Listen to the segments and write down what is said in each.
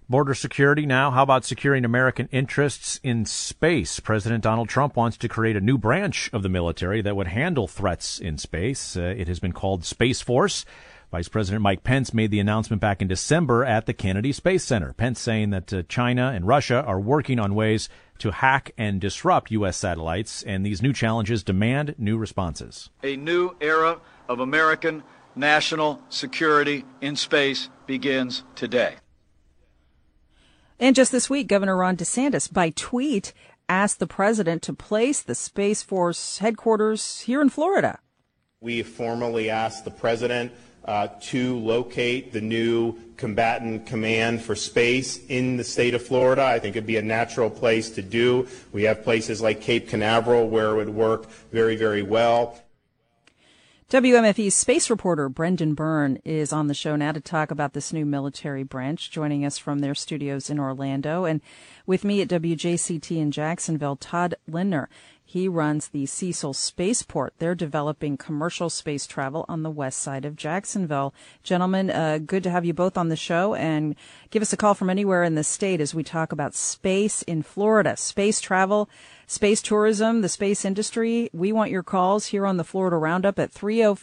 Border security now. How about securing American interests in space? President Donald Trump wants to create a new branch of the military that would handle threats in space. It has been called Space Force. Vice President Mike Pence made the announcement back in December at the Kennedy Space Center. Pence saying that China and Russia are working on ways to hack and disrupt U.S. satellites, and these new challenges demand new responses. A new era of American national security in space begins today. And just this week, Governor Ron DeSantis, by tweet, asked the president to place the Space Force headquarters here in Florida. We formally asked the president to locate the new combatant command for space in the state of Florida. I think it'd be a natural place to do. We have places like Cape Canaveral where it would work very, very well. WMFE's space reporter Brendan Byrne is on the show now to talk about this new military branch, joining us from their studios in Orlando. And with me at WJCT in Jacksonville, Todd Lindner. He runs the Cecil Spaceport. They're developing commercial space travel on the west side of Jacksonville. Gentlemen, good to have you both on the show, and give us a call from anywhere in the state as we talk about space in Florida, space travel, space tourism, the space industry. We want your calls here on the Florida Roundup at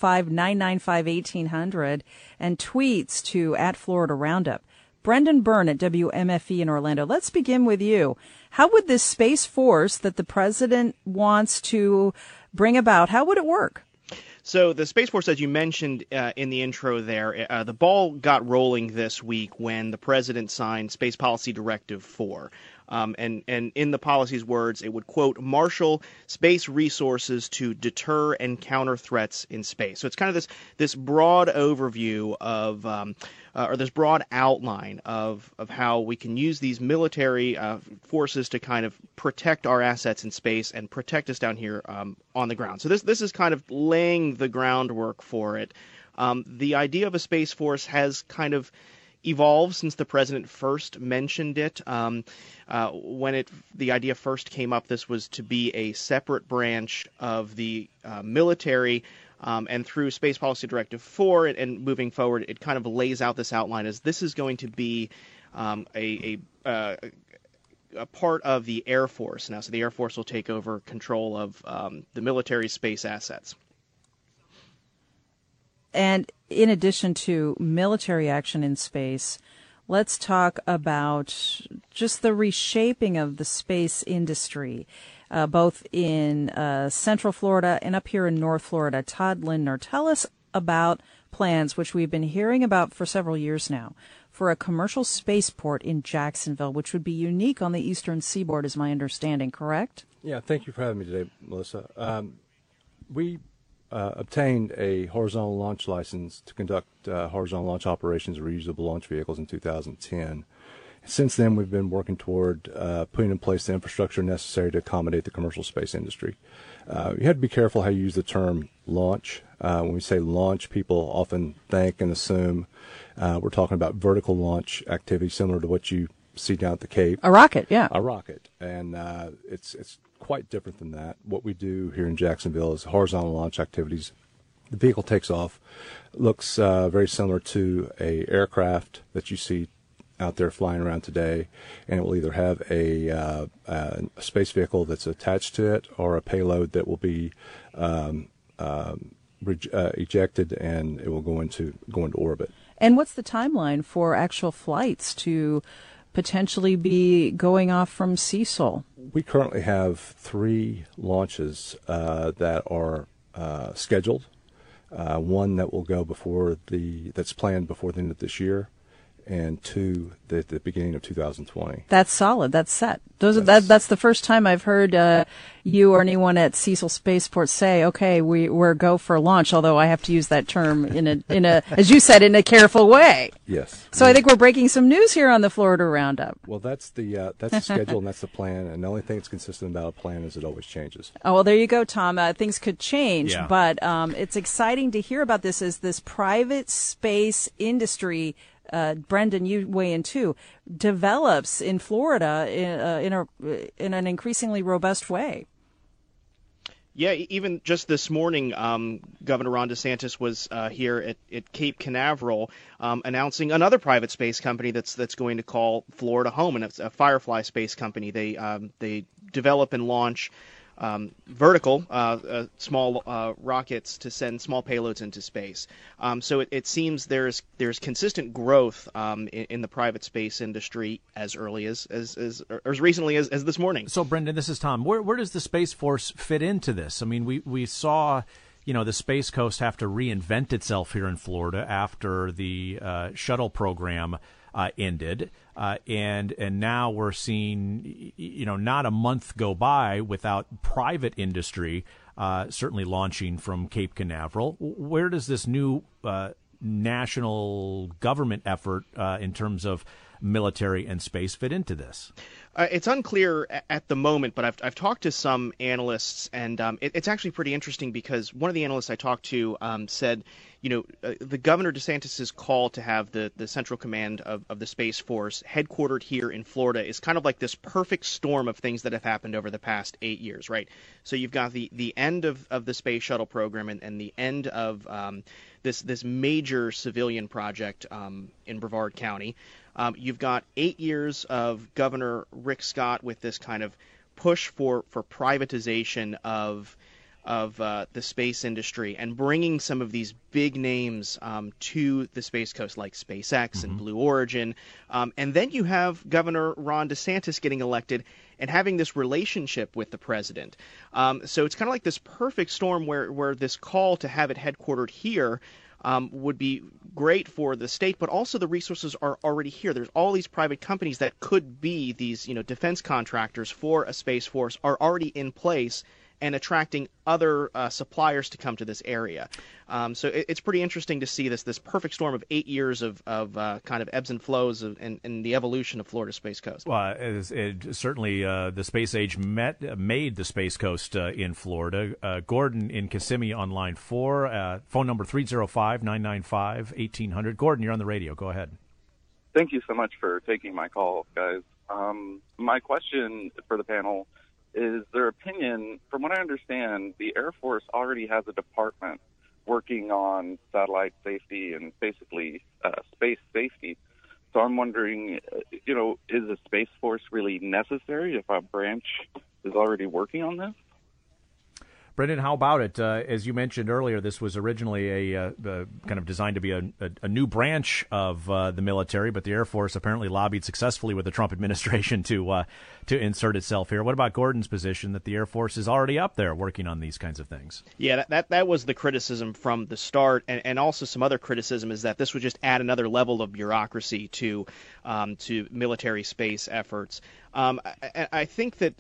305-995-1800 and tweets to @Florida Roundup. Brendan Byrne at WMFE in Orlando. Let's begin with you. How would this Space Force that the president wants to bring about, how would it work? So the Space Force, as you mentioned in the intro there, the ball got rolling this week when the president signed Space Policy Directive 4. And in the policy's words, it would, quote, marshal space resources to deter and counter threats in space. So it's kind of this broad overview of or this broad outline of how we can use these military forces to kind of protect our assets in space and protect us down here on the ground. So this is kind of laying the groundwork for it. The idea of a Space Force has kind of evolved since the president first mentioned it. When the idea first came up, this was to be a separate branch of the military. And through Space Policy Directive 4 and moving forward, it kind of lays out this outline as this is going to be a part of the Air Force now. So the Air Force will take over control of the military space assets. And in addition to military action in space, let's talk about just the reshaping of the space industry. Both in Central Florida and up here in North Florida. Todd Lindner, tell us about plans, which we've been hearing about for several years now, for a commercial spaceport in Jacksonville, which would be unique on the eastern seaboard, is my understanding, correct? Yeah, thank you for having me today, Melissa. We obtained a horizontal launch license to conduct horizontal launch operations of reusable launch vehicles in 2010. Since then, we've been working toward putting in place the infrastructure necessary to accommodate the commercial space industry. You have to be careful how you use the term launch. When we say launch, people often think and assume we're talking about vertical launch activity similar to what you see down at the Cape. A rocket, yeah. A rocket. And it's quite different than that. What we do here in Jacksonville is horizontal launch activities. The vehicle takes off, looks very similar to a aircraft that you see out there flying around today, and it will either have a space vehicle that's attached to it or a payload that will be ejected, and it will go into orbit. And what's the timeline for actual flights to potentially be going off from Cecil? We currently have 3 launches that are scheduled. One that will go that's planned before the end of this year, and 2 at the beginning of 2020. That's solid. That's set. That's the first time I've heard you or anyone at Cecil Spaceport say, "Okay, we're go for launch." Although I have to use that term in a as you said, in a careful way. Yes. So I think we're breaking some news here on the Florida Roundup. Well, that's the schedule and that's the plan, and the only thing that's consistent about a plan is it always changes. Oh, well, there you go, Tom. Things could change, yeah. But it's exciting to hear about this as this private space industry. Brendan, you weigh in too, develops in Florida in an increasingly robust way. Yeah, even just this morning, Governor Ron DeSantis was here at Cape Canaveral announcing another private space company that's going to call Florida home, and it's a Firefly space company. They develop and launch vertical small rockets to send small payloads into space. So it seems there's consistent growth in the private space industry as early as recently as this morning. So, Brendan, this is Tom. Where does the Space Force fit into this? I mean, we saw, the Space Coast have to reinvent itself here in Florida after the shuttle program ended, and now we're seeing, not a month go by without private industry certainly launching from Cape Canaveral. Where does this new national government effort in terms of military and space fit into this? It's unclear at the moment, but I've talked to some analysts, and it's actually pretty interesting because one of the analysts I talked to said, the Governor DeSantis's call to have the Central Command of the Space Force headquartered here in Florida is kind of like this perfect storm of things that have happened over the past 8 years, right? So you've got the end of the space shuttle program and the end of this major civilian project in Brevard County. You've got 8 years of Governor Rick Scott with this kind of push for privatization of the space industry and bringing some of these big names to the Space Coast, like SpaceX and Blue Origin. And then you have Governor Ron DeSantis getting elected and having this relationship with the president. So it's kind of like this perfect storm where this call to have it headquartered here would be great for the state, but also the resources are already here. There's all these private companies that could be these, defense contractors for a Space Force are already in place and attracting other suppliers to come to this area. So it's pretty interesting to see this perfect storm of 8 years of kind of ebbs and flows and the evolution of Florida's Space Coast. Well, certainly the space age made the Space Coast in Florida. Gordon in Kissimmee on line 4, phone number 305-995-1800. Gordon, you're on the radio. Go ahead. Thank you so much for taking my call, guys. My question for the panel is their opinion. From what I understand, the Air Force already has a department working on satellite safety and basically space safety. So I'm wondering, is the Space Force really necessary if a branch is already working on this? Brendan, how about it? As you mentioned earlier, this was originally a kind of designed to be a new branch of the military, but the Air Force apparently lobbied successfully with the Trump administration to insert itself here. What about Gordon's position that the Air Force is already up there working on these kinds of things? Yeah, that was the criticism from the start, and also some other criticism is that this would just add another level of bureaucracy to military space efforts. I think that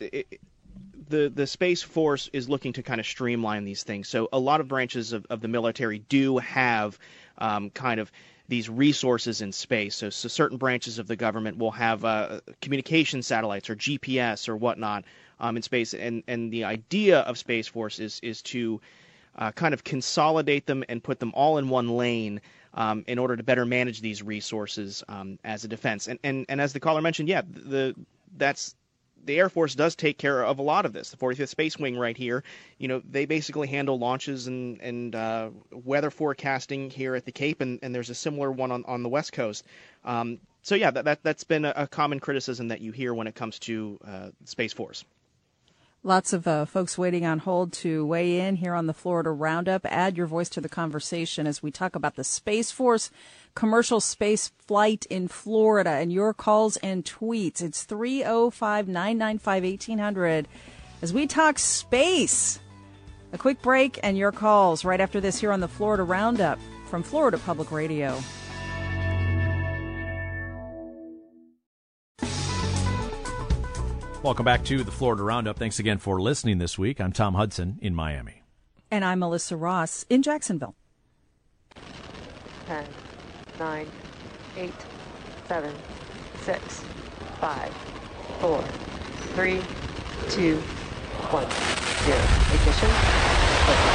the Space Force is looking to kind of streamline these things. So a lot of branches of the military do have kind of these resources in space. So certain branches of the government will have communication satellites or GPS or whatnot in space. And the idea of Space Force is to kind of consolidate them and put them all in one lane in order to better manage these resources as a defense. And as the caller mentioned, yeah, the Air Force does take care of a lot of this. The 45th Space Wing right here, they basically handle launches and weather forecasting here at the Cape, and there's a similar one on the West Coast. So yeah, that's been a common criticism that you hear when it comes to Space Force. Lots of folks waiting on hold to weigh in here on the Florida Roundup. Add your voice to the conversation as we talk about the Space Force commercial space flight in Florida and your calls and tweets. It's 305-995-1800 as we talk space. A quick break and your calls right after this here on the Florida Roundup from Florida Public Radio. Welcome back to the Florida Roundup. Thanks again for listening this week. I'm Tom Hudson in Miami. And I'm Melissa Ross in Jacksonville. 10, 9, 8, 7, 6, 5, 4, 3, 2, 1, 0. Ignition.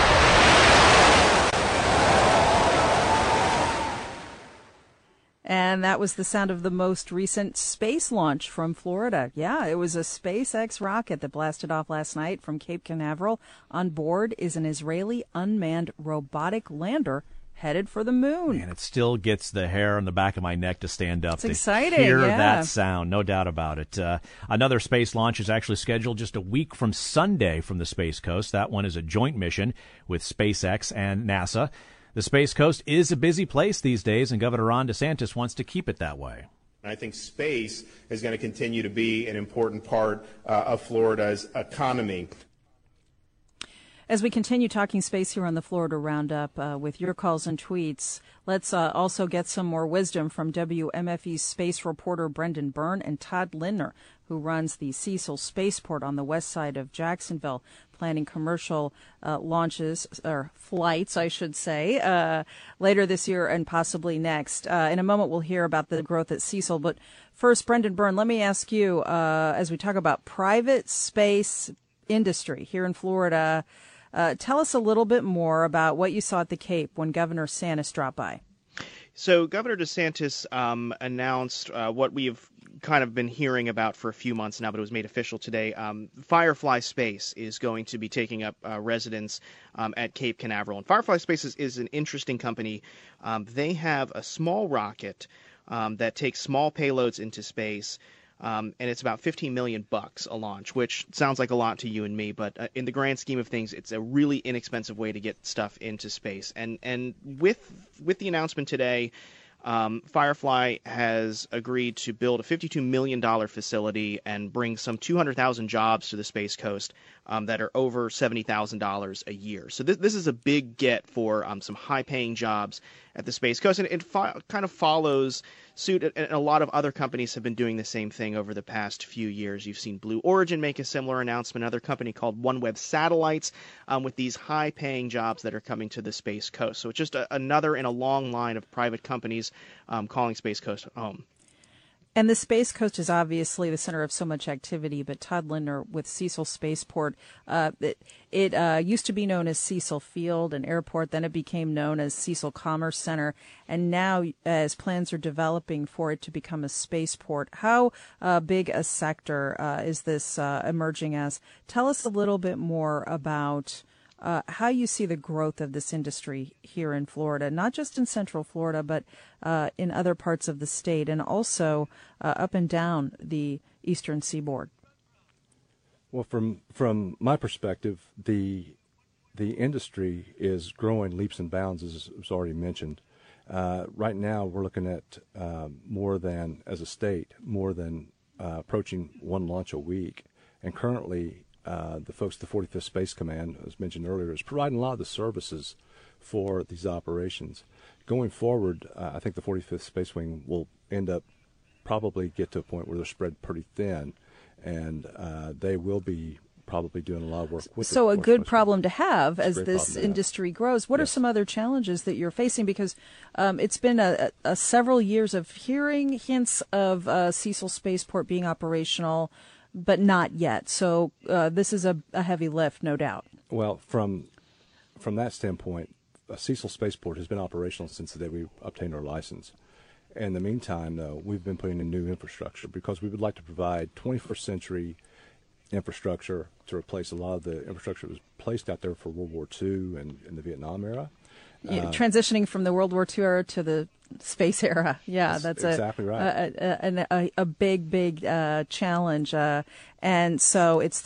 And And that was the sound of the most recent space launch from Florida. Yeah, it was a SpaceX rocket that blasted off last night from Cape Canaveral. On board is an Israeli unmanned robotic lander headed for the moon. And it still gets the hair on the back of my neck to stand up. It's exciting, hear yeah. that sound, no doubt about it. Another space launch is actually scheduled just a week from Sunday from the Space Coast. That one is a joint mission with SpaceX and NASA. The Space Coast is a busy place these days, and Governor Ron DeSantis wants to keep it that way. I think space is going to continue to be an important part of Florida's economy. As we continue talking space here on the Florida Roundup with your calls and tweets, let's also get some more wisdom from WMFE's space reporter Brendan Byrne and Todd Lindner, who runs the Cecil Spaceport on the west side of Jacksonville, planning commercial launches, or flights, I should say, later this year and possibly next. In a moment, we'll hear about the growth at Cecil. But first, Brendan Byrne, let me ask you, as we talk about private space industry here in Florida, tell us a little bit more about what you saw at the Cape when Governor DeSantis dropped by. So Governor DeSantis announced what we've kind of been hearing about for a few months now, but it was made official today. Firefly Space is going to be taking up residence at Cape Canaveral. And Firefly Space is an interesting company. They have a small rocket that takes small payloads into space. And it's about $15 million a launch, which sounds like a lot to you and me, but in the grand scheme of things, it's a really inexpensive way to get stuff into space. And with the announcement today, Firefly has agreed to build a $52 million facility and bring some 200,000 jobs to the Space Coast that are over $70,000 a year. So this is a big get for some high-paying jobs at the Space Coast, and it kind of follows suit. And a lot of other companies have been doing the same thing over the past few years. You've seen Blue Origin make a similar announcement, another company called OneWeb Satellites, with these high-paying jobs that are coming to the Space Coast. So it's just another in a long line of private companies calling Space Coast home. And the Space Coast is obviously the center of so much activity, but Todd Lindner with Cecil Spaceport, it used to be known as Cecil Field and Airport, then it became known as Cecil Commerce Center, and now as plans are developing for it to become a spaceport, how big a sector is this emerging as? Tell us a little bit more about how you see the growth of this industry here in Florida, not just in Central Florida, but in other parts of the state, and also up and down the eastern seaboard. Well, from my perspective, the industry is growing leaps and bounds, as was already mentioned. Right now, we're looking at more than, as a state, more than approaching one launch a week, and currently the folks at the 45th Space Command, as mentioned earlier, is providing a lot of the services for these operations. Going forward, I think the 45th Space Wing will end up probably get to a point where they're spread pretty thin, and they will be probably doing a lot of work with So a good problem to have as this industry grows. What are some other challenges that you're facing? Because it's been a several years of hearing hints of Cecil Spaceport being operational, but not yet. So this is a heavy lift, no doubt. Well, from that standpoint, Cecil Spaceport has been operational since the day we obtained our license. In the meantime, though, we've been putting in new infrastructure because we would like to provide 21st century infrastructure to replace a lot of the infrastructure that was placed out there for World War II and the Vietnam era. Transitioning from the World War II era to the space era. Yeah, that's exactly right. A big challenge. And so it's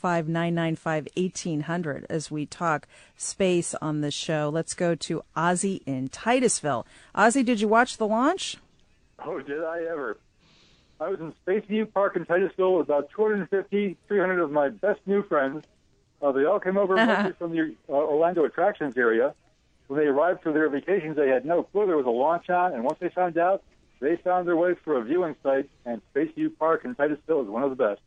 305-995-1800 as we talk space on the show. Let's go to Ozzy in Titusville. Ozzy, did you watch the launch? Oh, did I ever. I was in Space View Park in Titusville with about 250, 300 of my best new friends. They all came over mostly from the Orlando attractions area. When they arrived for their vacations, they had no clue there was a launch on, and once they found out, they found their way for a viewing site, and Space View Park in Titusville is one of the best.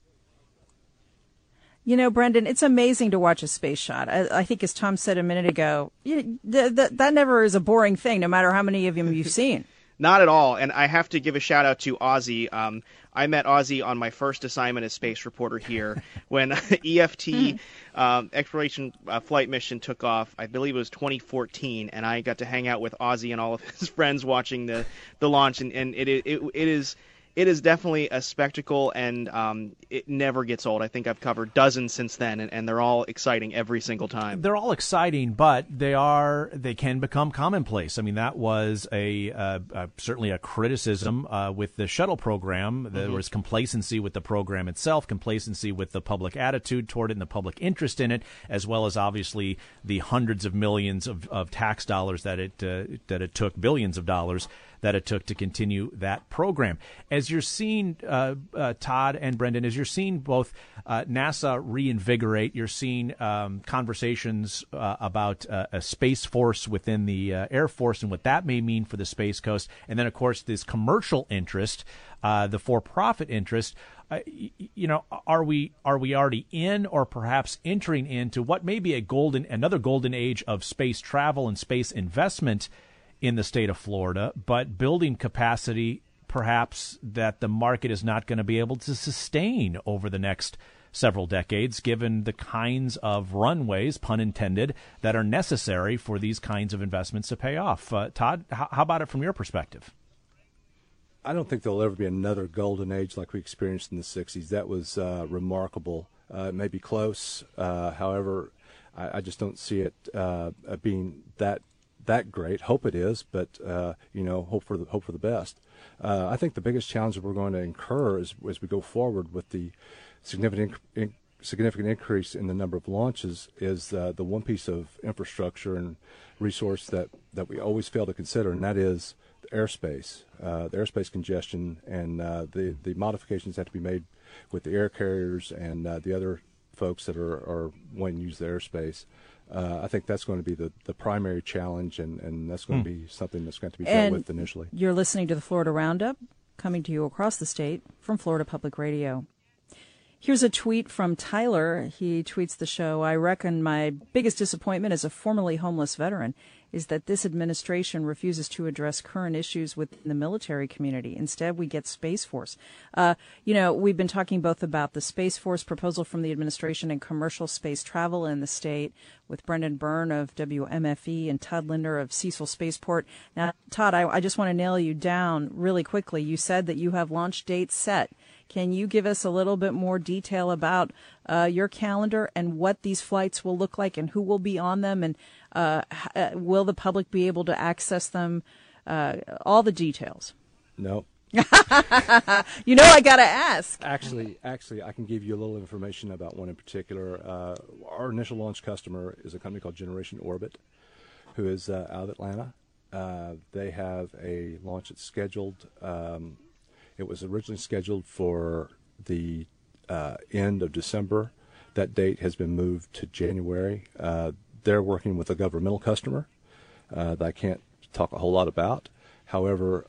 You know, Brendan, it's amazing to watch a space shot. I think, as Tom said a minute ago, that never is a boring thing, no matter how many of them you've seen. Not at all. And I have to give a shout out to Ozzy. I met Ozzy on my first assignment as space reporter here when EFT exploration flight mission took off. I believe it was 2014, and I got to hang out with Ozzy and all of his friends watching the launch. And it is definitely a spectacle, and it never gets old. I think I've covered dozens since then, and they're all exciting every single time. They're all exciting, but they can become commonplace. I mean, that was certainly a criticism with the shuttle program. There was complacency with the program itself, complacency with the public attitude toward it and the public interest in it, as well as obviously the hundreds of millions of tax dollars that it took, billions of dollars that it took to continue that program. As you're seeing, Todd and Brendan, as you're seeing both NASA reinvigorate, you're seeing conversations about a Space Force within the Air Force and what that may mean for the Space Coast, and then, of course, this commercial interest, the for-profit interest. Are we already in, or perhaps entering into, what may be another golden age of space travel and space investment in the state of Florida, but building capacity perhaps that the market is not going to be able to sustain over the next several decades, given the kinds of runways, pun intended, that are necessary for these kinds of investments to pay off? Todd, how about it from your perspective? I don't think there'll ever be another golden age like we experienced in the 60s. That was remarkable. It may be close. However, I just don't see it being that great. Hope it is, but hope for the best. I think the biggest challenge that we're going to incur as we go forward with the significant increase in the number of launches is the one piece of infrastructure and resource that we always fail to consider, and that is the airspace. The airspace congestion and the modifications that have to be made with the air carriers and the other folks that are wanting to use the airspace. I think that's going to be the primary challenge, and that's going to be something that's going to be dealt with initially. You're listening to the Florida Roundup, coming to you across the state from Florida Public Radio. Here's a tweet from Tyler. He tweets the show, "I reckon my biggest disappointment as a formerly homeless veteran is that this administration refuses to address current issues within the military community. Instead, we get Space Force." We've been talking both about the Space Force proposal from the administration and commercial space travel in the state with Brendan Byrne of WMFE and Todd Linder of Cecil Spaceport. Now, Todd, I just want to nail you down really quickly. You said that you have launch dates set. Can you give us a little bit more detail about your calendar and what these flights will look like and who will be on them, and will the public be able to access them? All the details. No. I got to ask. Actually, I can give you a little information about one in particular. Our initial launch customer is a company called Generation Orbit, who is out of Atlanta. They have a launch that's scheduled. It was originally scheduled for the end of December. That date has been moved to January. They're working with a governmental customer that I can't talk a whole lot about. However,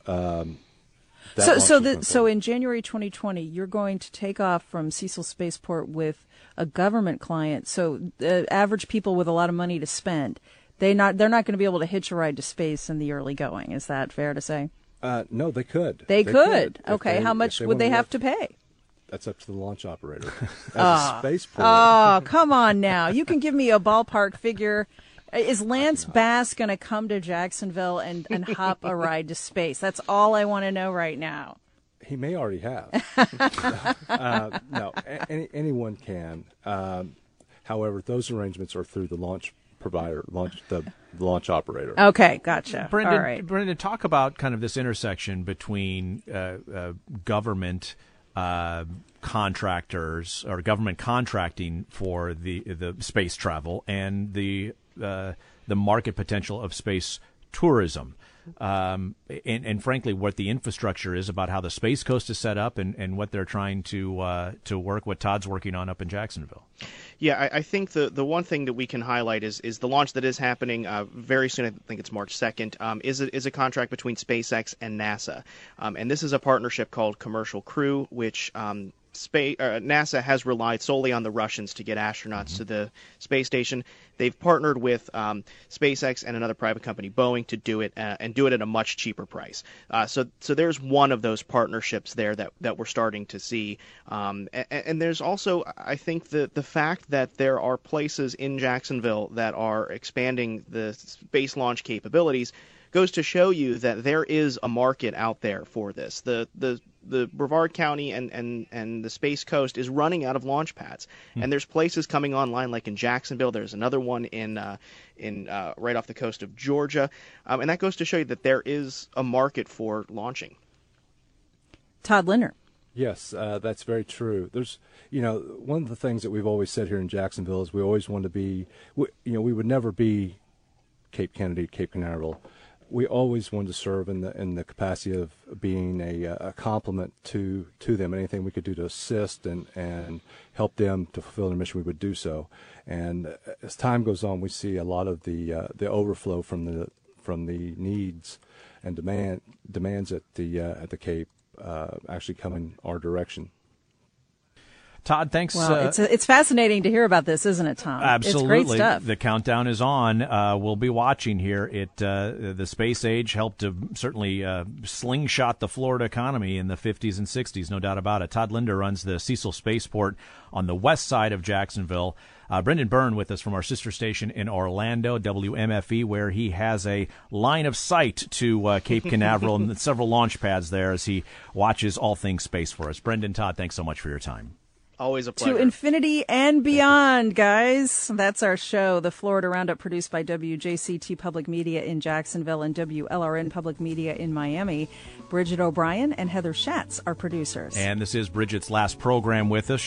so in January 2020, you're going to take off from Cecil Spaceport with a government client. So average people with a lot of money to spend, they're not going to be able to hitch a ride to space in the early going. Is that fair to say? No, they could. They could. Okay, how much would they have to pay? That's up to the launch operator. As a spaceport. Oh, come on now. You can give me a ballpark figure. Is Lance Bass going to come to Jacksonville and hop a ride to space? That's all I want to know right now. He may already have. No, anyone can. However, those arrangements are through the launch provider, the launch operator. Okay, gotcha. Brendan, all right. Brendan, talk about kind of this intersection between government contractors or government contracting for the space travel and the market potential of space tourism. And frankly, what the infrastructure is about how the Space Coast is set up and what they're trying to work, what Todd's working on up in Jacksonville. Yeah, I think the one thing that we can highlight is the launch that is happening very soon. I think it's March 2nd. Is a contract between SpaceX and NASA, and this is a partnership called Commercial Crew, which NASA has relied solely on the Russians to get astronauts to the space station. They've partnered with SpaceX and another private company, Boeing, to do it and do it at a much cheaper price. So there's one of those partnerships there that we're starting to see. And there's also, I think, the fact that there are places in Jacksonville that are expanding the space launch capabilities goes to show you that there is a market out there for this. The Brevard County and the Space Coast is running out of launch pads, and there's places coming online like in Jacksonville. There's another one in right off the coast of Georgia, and that goes to show you that there is a market for launching. Todd Linder. Yes, that's very true. There's, one of the things that we've always said here in Jacksonville is we always want to be, we would never be Cape Kennedy, Cape Canaveral. We always wanted to serve in the capacity of being a complement to them. Anything we could do to assist and help them to fulfill their mission, we would do so. And as time goes on, we see a lot of the overflow from the needs and demands at the Cape actually coming our direction. Todd, thanks. Well, it's fascinating to hear about this, isn't it, Tom? Absolutely. It's great stuff. The countdown is on. We'll be watching here. The space age helped to certainly slingshot the Florida economy in the 50s and 60s, no doubt about it. Todd Linder runs the Cecil Spaceport on the west side of Jacksonville. Brendan Byrne with us from our sister station in Orlando, WMFE, where he has a line of sight to Cape Canaveral and several launch pads there as he watches all things space for us. Brendan, Todd, thanks so much for your time. Always a pleasure. To infinity and beyond, guys. That's our show, the Florida Roundup, produced by WJCT Public Media in Jacksonville and WLRN Public Media in Miami. Bridget O'Brien and Heather Schatz are producers. And this is Bridget's last program with us.